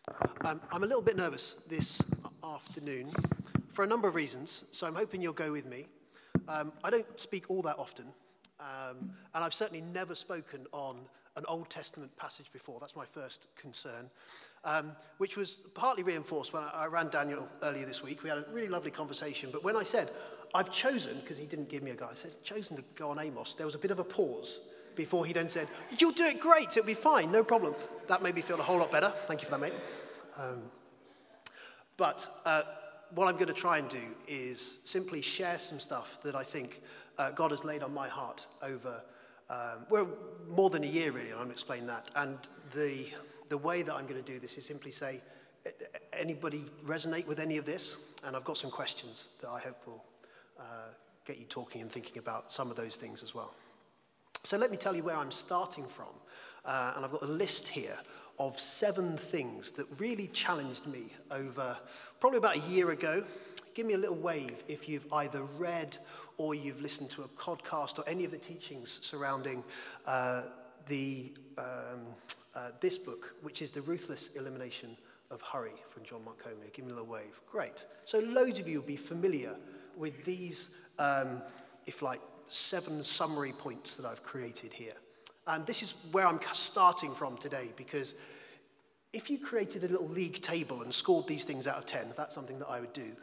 I'm a little bit nervous this afternoon for a number of reasons, so I'm hoping you'll go with me. I don't speak all that often, and I've certainly never spoken on an Old Testament passage before. That's my first concern, which was partly reinforced when I ran Daniel earlier this week. We had a really lovely conversation, but when I said, I've chosen, because he didn't give me a guide, I said, chosen to go on Amos, there was a bit of a pause before he then said, you'll do it great, it'll be fine, no problem. That made me feel a whole lot better. Thank you for that, mate. What I'm going to try and do is simply share some stuff that I think God has laid on my heart over, more than a year, really, and I'm going to explain that. And the way that I'm going to do this is simply say, anybody resonate with any of this? And I've got some questions that I hope will get you talking and thinking about some of those things as well. So let me tell you where I'm starting from. And I've got a list here of 7 things that really challenged me over probably about a year ago. Give me a little wave if you've either read or you've listened to a podcast or any of the teachings surrounding this book, which is The Ruthless Elimination of Hurry from John Mark Comer. Give me a little wave. Great. So loads of you will be familiar with these, 7 summary points that I've created here. And this is where I'm starting from today, because if you created a little league table and scored these things out of 10, that's something that I would do.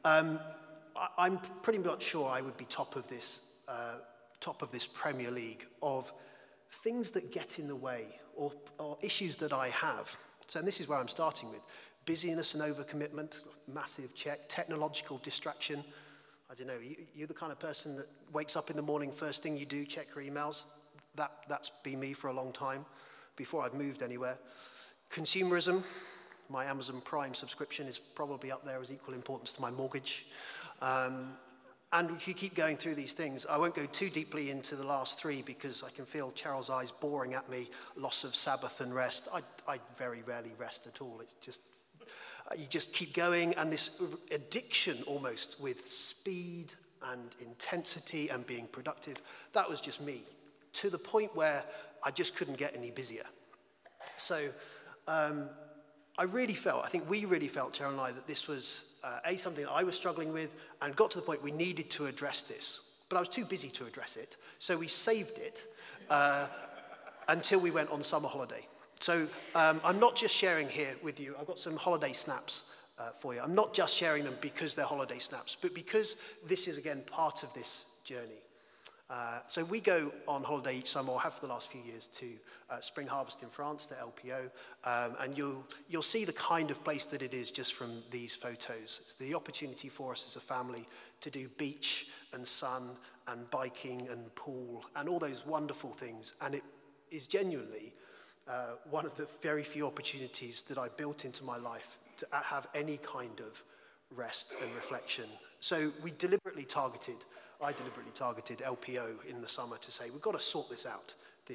I'm pretty much sure I would be top of this Premier League of things that get in the way or issues that I have. So and this is where I'm starting with. Busyness and overcommitment, massive check. Technological distraction. I don't know, you're the kind of person that wakes up in the morning, first thing you do, check your emails. That's been me for a long time, before I've moved anywhere. Consumerism, my Amazon Prime subscription is probably up there as equal importance to my mortgage. And we could keep going through these things. I won't go too deeply into the last 3 because I can feel Cheryl's eyes boring at me. Loss of Sabbath and rest. I very rarely rest at all. It's just, you just keep going, and this addiction almost with speed and intensity and being productive, that was just me, to the point where I just couldn't get any busier. So I think we really felt, Cheryl and I, that this was something that I was struggling with, and got to the point we needed to address this. But I was too busy to address it, so we saved it until we went on summer holiday. So I'm not just sharing here with you. I've got some holiday snaps for you. I'm not just sharing them because they're holiday snaps, but because this is, again, part of this journey. So we go on holiday each summer, or have for the last few years, to Spring Harvest in France, to LPO, and you'll see the kind of place that it is just from these photos. It's the opportunity for us as a family to do beach and sun and biking and pool and all those wonderful things, and it is genuinely one of the very few opportunities that I built into my life to have any kind of rest and reflection. So I deliberately targeted LPO in the summer to say, we've got to sort this out,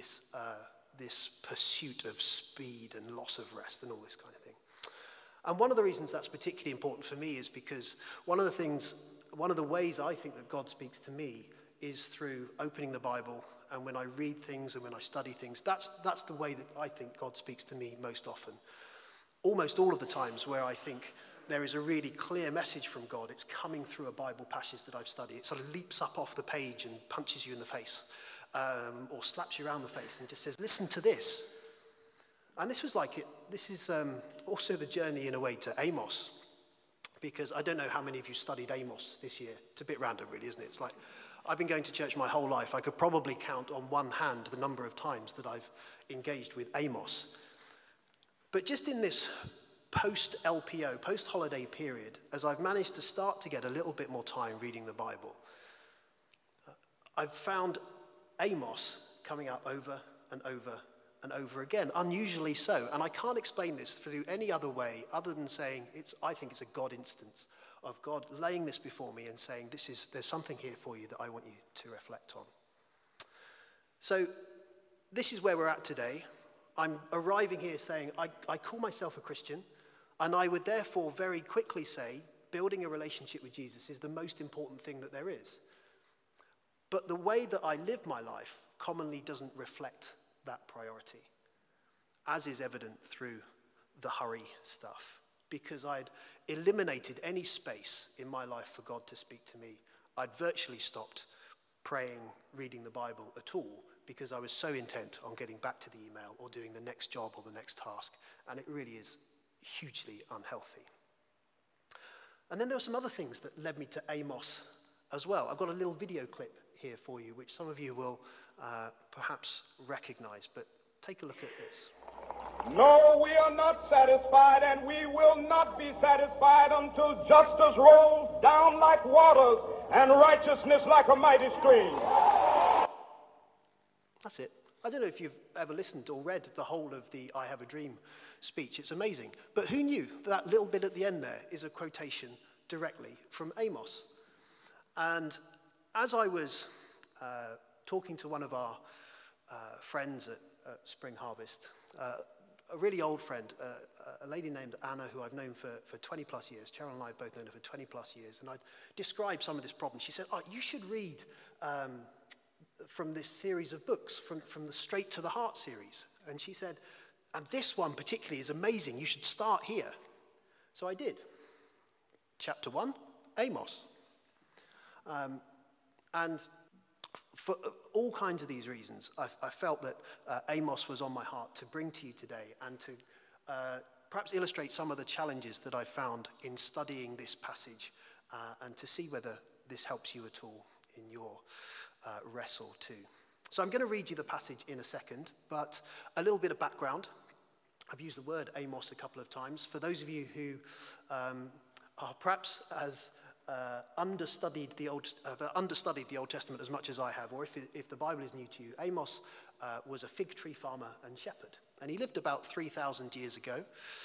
this pursuit of speed and loss of rest and all this kind of thing. And one of the reasons that's particularly important for me is because one of the ways I think that God speaks to me is through opening the Bible, and when I read things and when I study things, that's the way that I think God speaks to me most often. Almost all of the times where I think there is a really clear message from God, it's coming through a Bible passage that I've studied. It sort of leaps up off the page and punches you in the face, or slaps you around the face and just says, listen to this. And this is also the journey in a way to Amos, because I don't know how many of you studied Amos this year. It's a bit random, really, isn't it? It's like, I've been going to church my whole life. I could probably count on one hand the number of times that I've engaged with Amos. But just in this post-LPO, post-holiday period, as I've managed to start to get a little bit more time reading the Bible, I've found Amos coming up over and over and over again, unusually so. And I can't explain this through any other way other than saying I think it's a God instance of God laying this before me and saying, there's something here for you that I want you to reflect on. So this is where we're at today. I'm arriving here saying I call myself a Christian, and I would therefore very quickly say building a relationship with Jesus is the most important thing that there is. But the way that I live my life commonly doesn't reflect that priority, as is evident through the hurry stuff, because I'd eliminated any space in my life for God to speak to me. I'd virtually stopped praying, reading the Bible at all, because I was so intent on getting back to the email or doing the next job or the next task. And it really is hugely unhealthy. And then there were some other things that led me to Amos as well. I've got a little video clip here for you, which some of you will perhaps recognize, but take a look at this. No, we are not satisfied, and we will not be satisfied until justice rolls down like waters and righteousness like a mighty stream. That's it. I don't know if you've ever listened or read the whole of the I Have a Dream speech. It's amazing. But who knew that little bit at the end there is a quotation directly from Amos? And as I was talking to one of our friends at Spring Harvest, a really old friend, a lady named Anna, who I've known for 20 plus years. Cheryl and I have both known her for 20 plus years. And I described some of this problem. She said, you should read from this series of books, from the Straight to the Heart series. And she said, and this one particularly is amazing. You should start here. So I did. Chapter 1, Amos. And for all kinds of these reasons, I felt that Amos was on my heart to bring to you today and to perhaps illustrate some of the challenges that I found in studying this passage and to see whether this helps you at all in your wrestle too. So I'm going to read you the passage in a second, but a little bit of background. I've used the word Amos a couple of times. For those of you who are perhaps as understudied the Old Testament as much as I have, or if the Bible is new to you, Amos was a fig tree farmer and shepherd. And he lived about 3,000 years ago.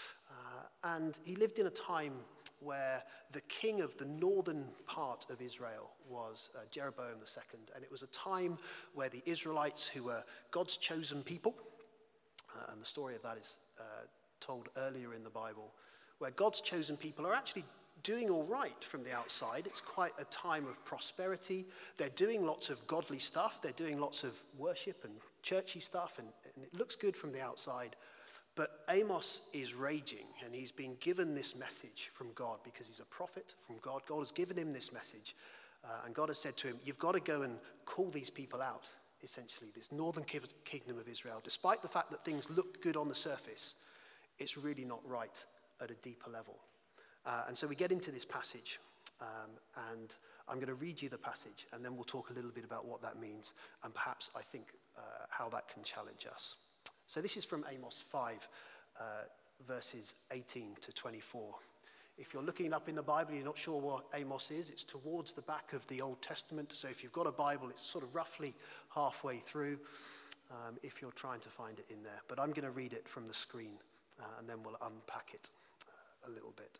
And he lived in a time where the king of the northern part of Israel was Jeroboam II. And it was a time where the Israelites, who were God's chosen people, and the story of that is told earlier in the Bible, where God's chosen people are actually doing all right from the outside. It's quite a time of prosperity. They're doing lots of godly stuff. They're doing lots of worship and churchy stuff, and it looks good from the outside. But Amos is raging, and he's been given this message from God because he's a prophet from God. God has given him this message, and God has said to him, you've got to go and call these people out, essentially, this northern kingdom of Israel. Despite the fact that things look good on the surface, it's really not right at a deeper level. And so we get into this passage, and I'm going to read you the passage, and then we'll talk a little bit about what that means, and perhaps, I think, how that can challenge us. So this is from Amos 5, verses 18 to 24. If you're looking up in the Bible, you're not sure what Amos is, it's towards the back of the Old Testament. So if you've got a Bible, it's sort of roughly halfway through, if you're trying to find it in there. But I'm going to read it from the screen, and then we'll unpack it a little bit.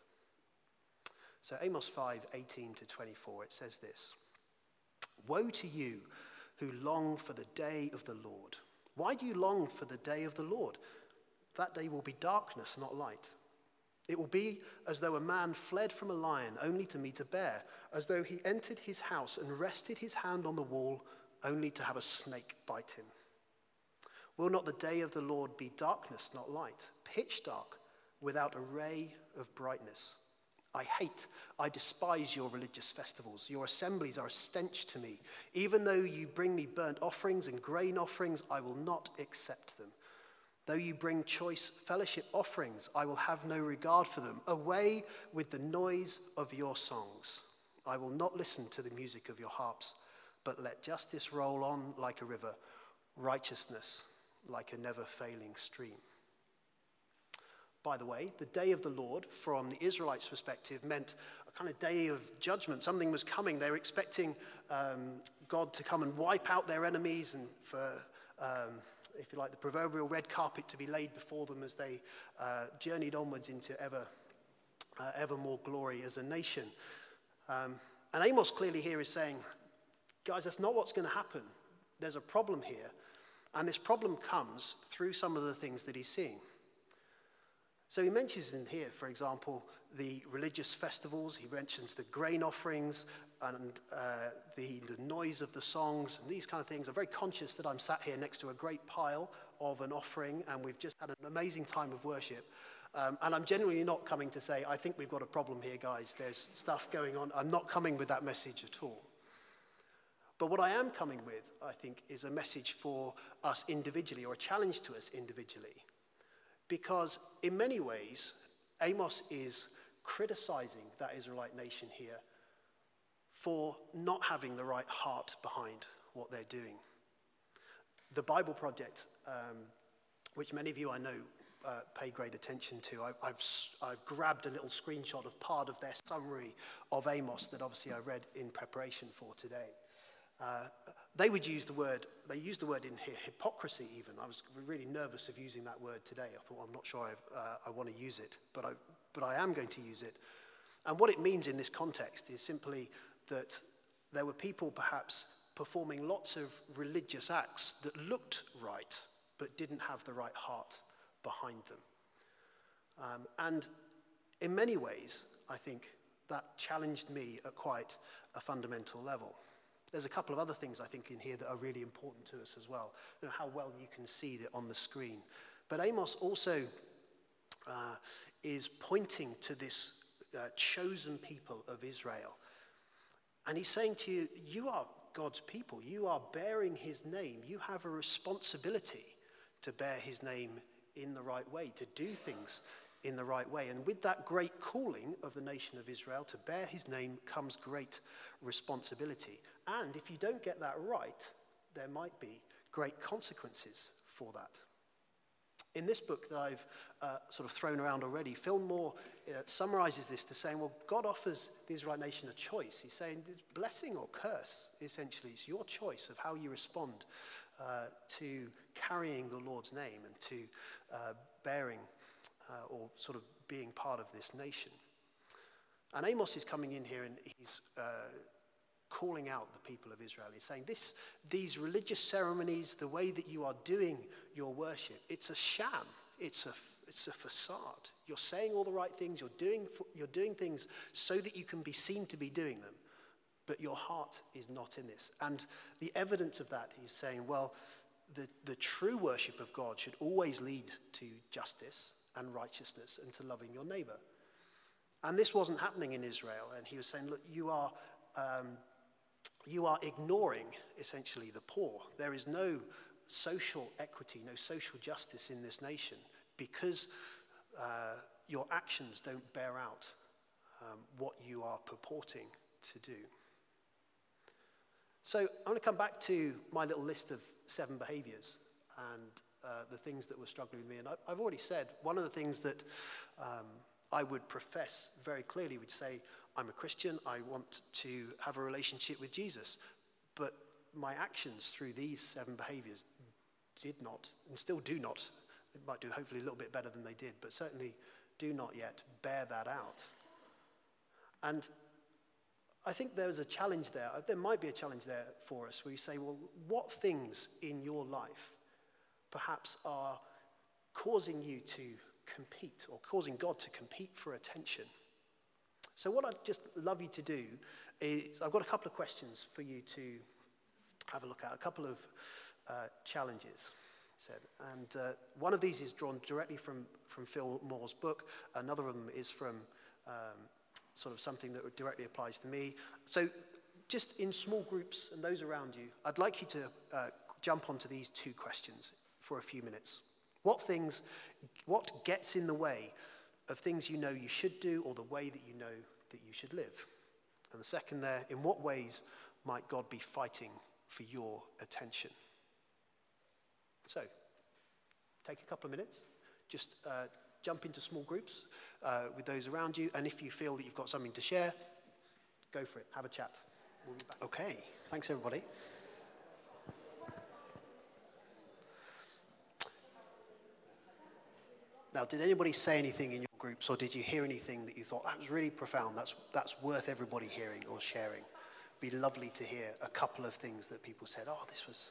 So Amos 5, 18 to 24, it says this. Woe to you who long for the day of the Lord. Why do you long for the day of the Lord? That day will be darkness, not light. It will be as though a man fled from a lion only to meet a bear, as though he entered his house and rested his hand on the wall only to have a snake bite him. Will not the day of the Lord be darkness, not light, pitch dark, without a ray of brightness? I despise your religious festivals. Your assemblies are a stench to me. Even though you bring me burnt offerings and grain offerings, I will not accept them. Though you bring choice fellowship offerings, I will have no regard for them. Away with the noise of your songs. I will not listen to the music of your harps, but let justice roll on like a river, righteousness like a never-failing stream. By the way, the day of the Lord, from the Israelites' perspective, meant a kind of day of judgment. Something was coming. They were expecting God to come and wipe out their enemies and for, if you like, the proverbial red carpet to be laid before them as they journeyed onwards into ever more glory as a nation. And Amos clearly here is saying, guys, that's not what's going to happen. There's a problem here. And this problem comes through some of the things that he's seeing. So he mentions in here, for example, the religious festivals. He mentions the grain offerings and the noise of the songs and these kind of things. I'm very conscious that I'm sat here next to a great pile of an offering, and we've just had an amazing time of worship. And I'm genuinely not coming to say, I think we've got a problem here, guys. There's stuff going on. I'm not coming with that message at all. But what I am coming with, I think, is a message for us individually, or a challenge to us individually. Because in many ways, Amos is criticizing that Israelite nation here for not having the right heart behind what they're doing. The Bible Project, which many of you I know pay great attention to, I've grabbed a little screenshot of part of their summary of Amos that obviously I read in preparation for today. They used the word in here, hypocrisy even. I was really nervous of using that word today. I thought, I'm not sure I want to use it, but I am going to use it. And what it means in this context is simply that there were people perhaps performing lots of religious acts that looked right, but didn't have the right heart behind them. And in many ways, I think that challenged me at quite a fundamental level. There's a couple of other things I think in here that are really important to us as well. You know, how well you can see it on the screen. But Amos also is pointing to this chosen people of Israel. And he's saying to you, you are God's people. You are bearing his name. You have a responsibility to bear his name in the right way, to do things in the right way. And with that great calling of the nation of Israel to bear his name comes great responsibility. And if you don't get that right, there might be great consequences for that. In this book that I've sort of thrown around already, Phil Moore summarizes this to saying, well, God offers the Israelite nation a choice. He's saying blessing or curse, essentially. It's your choice of how you respond to carrying the Lord's name and to bearing or sort of being part of this nation. And Amos is coming in here and he's calling out the people of Israel. He's saying these religious ceremonies, the way that you are doing your worship, it's a sham. It's a facade. You're saying all the right things. You're doing things so that you can be seen to be doing them, but your heart is not in this. And the evidence of that, he's saying, well, the true worship of God should always lead to justice and righteousness and to loving your neighbor. And this wasn't happening in Israel. And he was saying, look, you are ignoring, essentially, the poor. There is no social equity, no social justice in this nation because your actions don't bear out what you are purporting to do. So I'm going to come back to my little list of 7 behaviors and the things that were struggling with me. And I've already said, one of the things that I would profess very clearly would say, I'm a Christian, I want to have a relationship with Jesus. But my actions through these 7 behaviors did not, and still do not, it might do hopefully a little bit better than they did, but certainly do not yet bear that out. And I think there's a challenge there. There might be a challenge there for us where you say, well, what things in your life perhaps are causing you to compete or causing God to compete for attention? So what I'd just love you to do is, I've got a couple of questions for you to have a look at, a couple of challenges. And one of these is drawn directly from Phil Moore's book. Another of them is from sort of something that directly applies to me. So just in small groups and those around you, I'd like you to jump onto these 2 questions for a few minutes. What gets in the way of things you know you should do or the way that you know that you should live? And the second there, in what ways might God be fighting for your attention? So, take a couple of minutes, just jump into small groups with those around you, and if you feel that you've got something to share, go for it, have a chat. We'll be back. Okay, thanks everybody. Now, did anybody say anything in your groups, or did you hear anything that you thought, that was really profound, that's worth everybody hearing or sharing? It'd be lovely to hear a couple of things that people said, oh, this was...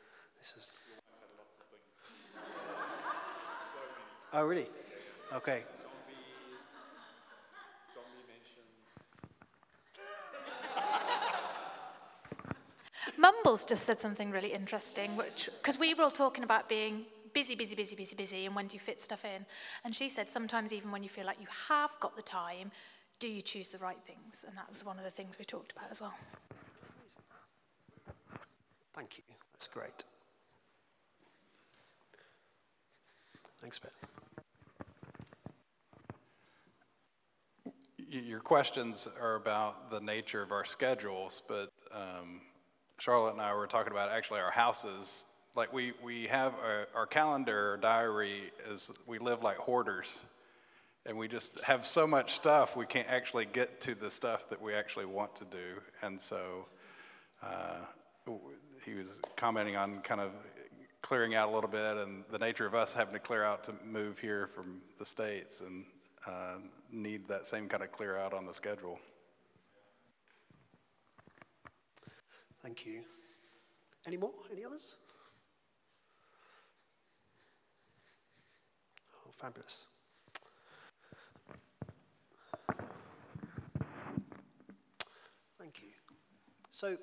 Oh, really? Okay. Mumbles just said something really interesting, because we were all talking about being busy, busy, busy, busy, busy, and when do you fit stuff in? And she said sometimes even when you feel like you have got the time, do you choose the right things? And that was one of the things we talked about as well. Thank you. That's great. Thanks, Ben. Your questions are about the nature of our schedules, but Charlotte and I were talking about actually our houses. Like we have our calendar diary is we live like hoarders, and we just have so much stuff we can't actually get to the stuff that we actually want to do. And so he was commenting on kind of clearing out a little bit and the nature of us having to clear out to move here from the States and need that same kind of clear out on the schedule. Thank you. Any more? Any others? Oh, fabulous. Thank you. So,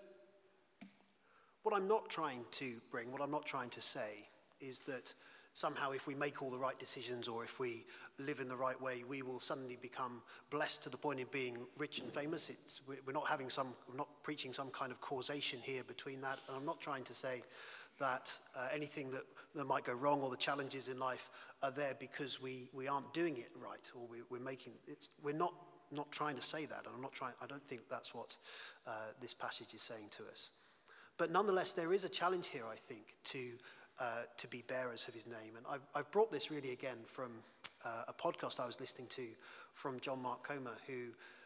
what I'm not trying to say is that somehow if we make all the right decisions or if we live in the right way, we will suddenly become blessed to the point of being rich and famous. We're not preaching some kind of causation here between that. And I'm not trying to say that anything that might go wrong or the challenges in life are there because we aren't doing it right or we're not trying to say that. And I don't think that's what this passage is saying to us. But nonetheless, there is a challenge here, I think, to be bearers of his name. And I've brought this really again from a podcast I was listening to from John Mark Comer, who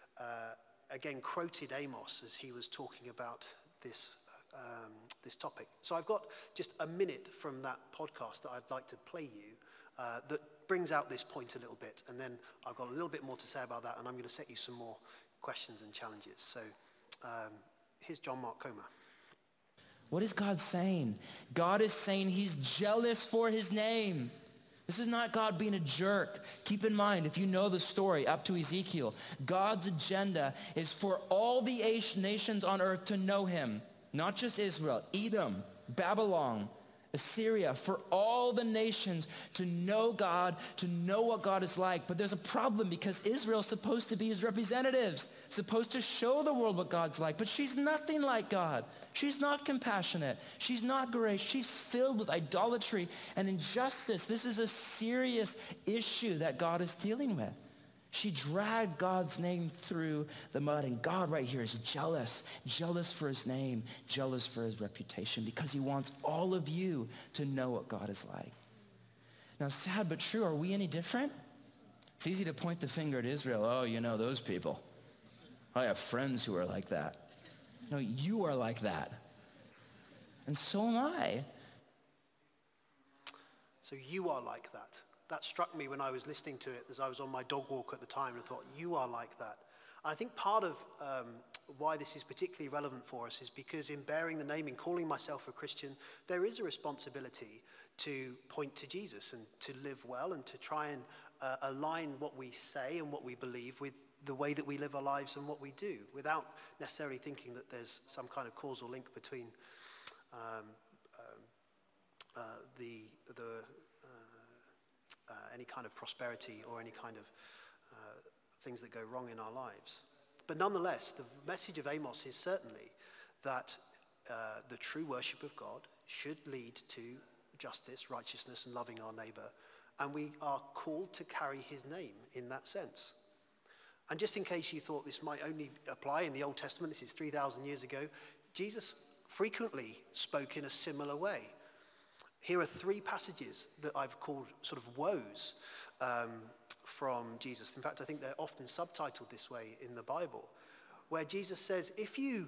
again quoted Amos as he was talking about this topic. So I've got just a minute from that podcast that I'd like to play you that brings out this point a little bit. And then I've got a little bit more to say about that, and I'm going to set you some more questions and challenges. So here's John Mark Comer. What is God saying? God is saying he's jealous for his name. This is not God being a jerk. Keep in mind, if you know the story up to Ezekiel, God's agenda is for all the nations on earth to know him. Not just Israel, Edom, Babylon, Assyria, for all the nations to know God, to know what God is like. But there's a problem because Israel's supposed to be his representatives, supposed to show the world what God's like. But she's nothing like God. She's not compassionate. She's not gracious. She's filled with idolatry and injustice. This is a serious issue that God is dealing with. She dragged God's name through the mud, and God right here is jealous for his name, jealous for his reputation, because he wants all of you to know what God is like. Now, sad but true, are we any different? It's easy to point the finger at Israel. Oh, you know, those people. I have friends who are like that. No, you are like that. And so am I. So you are like that. That struck me when I was listening to it as I was on my dog walk at the time, and I thought, you are like that. And I think part of why this is particularly relevant for us is because in bearing the name, in calling myself a Christian, there is a responsibility to point to Jesus and to live well and to try and align what we say and what we believe with the way that we live our lives and what we do, without necessarily thinking that there's some kind of causal link between any kind of prosperity or any kind of things that go wrong in our lives. But nonetheless, the message of Amos is certainly that the true worship of God should lead to justice, righteousness, and loving our neighbor. And we are called to carry his name in that sense. And just in case you thought this might only apply in the Old Testament, this is 3,000 years ago, Jesus frequently spoke in a similar way. Here are 3 passages that I've called sort of woes from Jesus. In fact, I think they're often subtitled this way in the Bible, where Jesus says, if you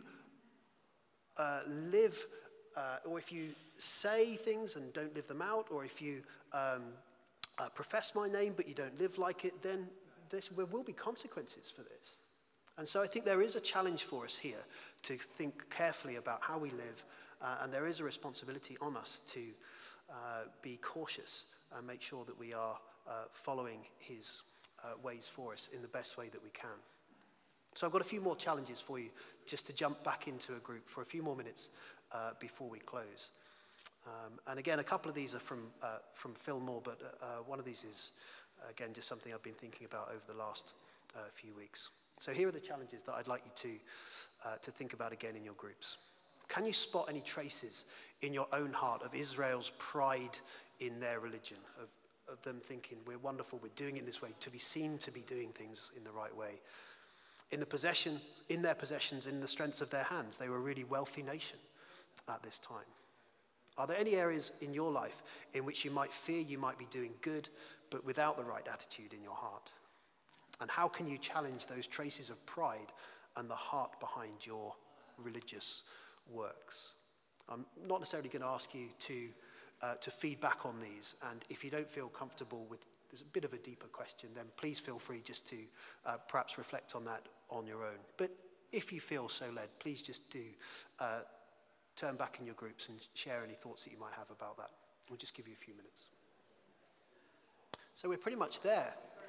live, or if you say things and don't live them out, or if you profess my name but you don't live like it, then there will be consequences for this. And so I think there is a challenge for us here to think carefully about how we live, and there is a responsibility on us to be cautious and make sure that we are following his ways for us in the best way that we can. So I've got a few more challenges for you just to jump back into a group for a few more minutes before we close. And again, a couple of these are from Phil Moore, but one of these is, again, just something I've been thinking about over the last few weeks. So here are the challenges that I'd like you to think about again in your groups. Can you spot any traces in your own heart of Israel's pride in their religion, of them thinking, we're wonderful, we're doing it this way, to be seen to be doing things in the right way? In their possessions, in the strengths of their hands, they were a really wealthy nation at this time. Are there any areas in your life in which you might fear you might be doing good, but without the right attitude in your heart? And how can you challenge those traces of pride and the heart behind your religious works? I'm not necessarily going to ask you to feed back on these, and if you don't feel comfortable with, there's a bit of a deeper question, then please feel free just to perhaps reflect on that on your own. But if you feel so led, please just do turn back in your groups and share any thoughts that you might have about that. We'll just give you a few minutes. So we're pretty much there.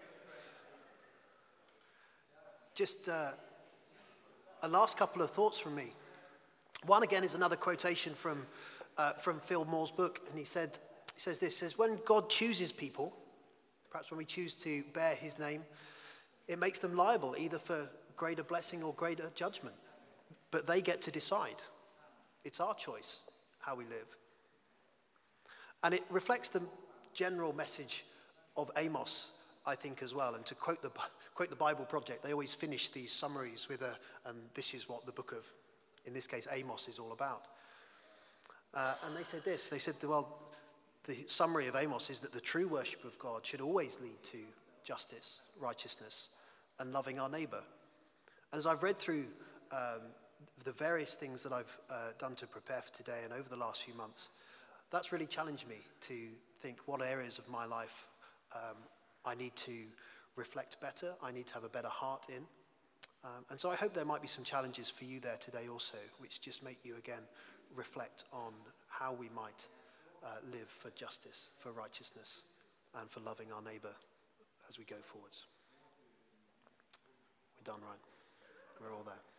Just a last couple of thoughts from me. One, again, is another quotation from Phil Moore's book, and he says this, when God chooses people, perhaps when we choose to bear his name, it makes them liable either for greater blessing or greater judgment. But they get to decide. It's our choice how we live. And it reflects the general message of Amos, I think, as well. And to quote the Bible Project, they always finish these summaries with and this is what the book of, in this case, Amos is all about. And they said this, well, the summary of Amos is that the true worship of God should always lead to justice, righteousness, and loving our neighbor. And as I've read through the various things that I've done to prepare for today and over the last few months, that's really challenged me to think what areas of my life I need to reflect better, I need to have a better heart in. And so I hope there might be some challenges for you there today also, which just make you again reflect on how we might live for justice, for righteousness, and for loving our neighbor as we go forwards. We're done, right? We're all there.